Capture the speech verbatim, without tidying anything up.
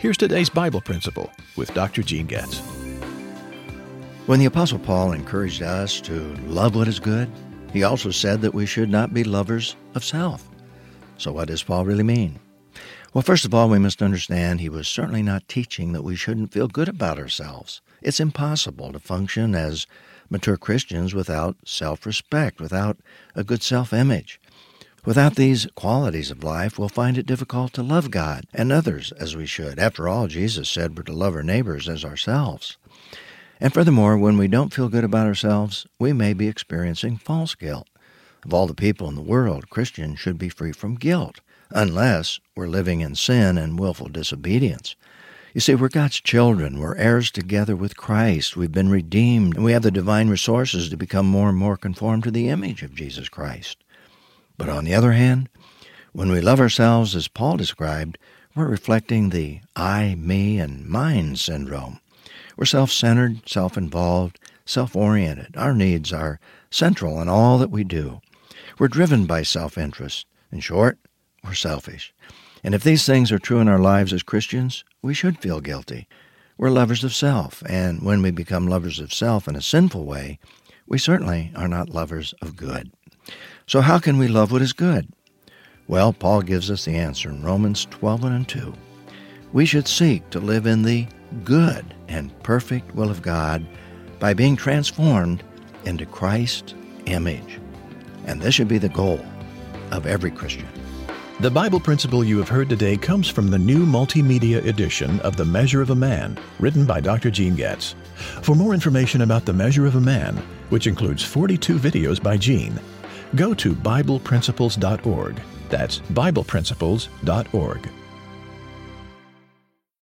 Here's today's Bible principle with Doctor Gene Getz. When the Apostle Paul encouraged us to love what is good, he also said that we should not be lovers of self. So what does Paul really mean? Well, first of all, we must understand he was certainly not teaching that we shouldn't feel good about ourselves. It's impossible to function as mature Christians without self-respect, without a good self-image. Without these qualities of life, we'll find it difficult to love God and others as we should. After all, Jesus said we're to love our neighbors as ourselves. And furthermore, when we don't feel good about ourselves, we may be experiencing false guilt. Of all the people in the world, Christians should be free from guilt, unless we're living in sin and willful disobedience. You see, we're God's children. We're heirs together with Christ. We've been redeemed, and we have the divine resources to become more and more conformed to the image of Jesus Christ. But on the other hand, when we love ourselves as Paul described, we're reflecting the I, me, and mine syndrome. We're self-centered, self-involved, self-oriented. Our needs are central in all that we do. We're driven by self-interest. In short, we're selfish. And if these things are true in our lives as Christians, we should feel guilty. We're lovers of self, and when we become lovers of self in a sinful way, we certainly are not lovers of good. So how can we love what is good? Well, Paul gives us the answer in Romans twelve and two. We should seek to live in the good and perfect will of God by being transformed into Christ's image. And this should be the goal of every Christian. The Bible principle you have heard today comes from the new multimedia edition of The Measure of a Man, written by Doctor Gene Getz. For more information about The Measure of a Man, which includes forty-two videos by Gene, go to Bible Principles dot org. That's Bible Principles dot org.